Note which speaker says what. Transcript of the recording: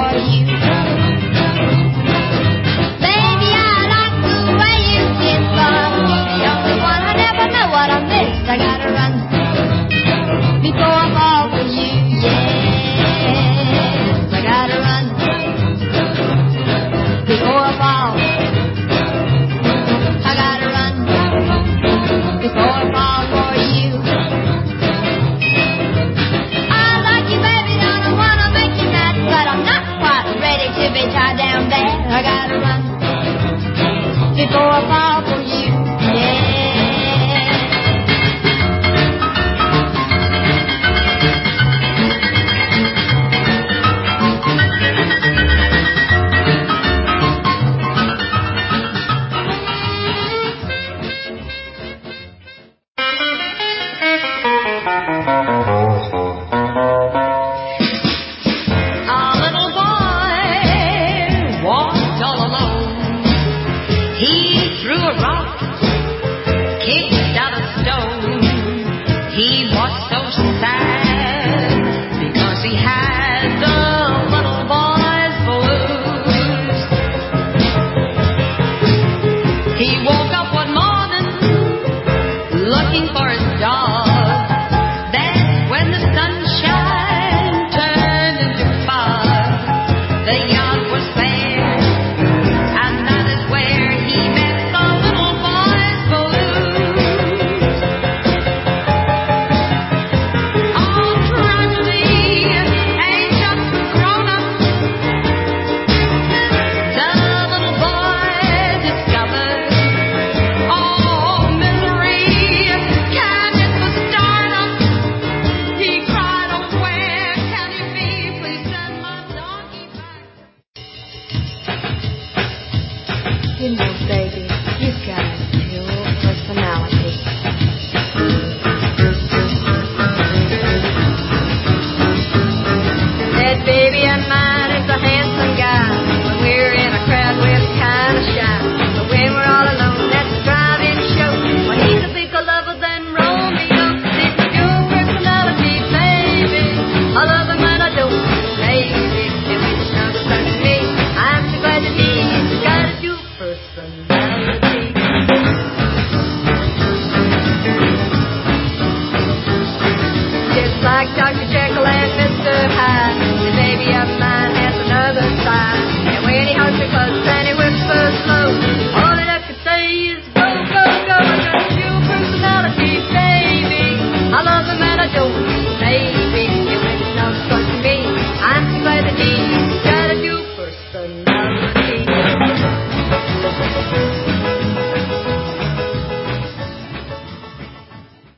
Speaker 1: for you. Baby, I like the way you kiss, but you're the only one. I never know what I missed. I gotta run before I fall for you. Yes, I gotta run before I fall. I gotta run before I fall for you. I like you, baby, don't wanna make you mad, but I'm not quite ready to be tied down there. I gotta run before I fall.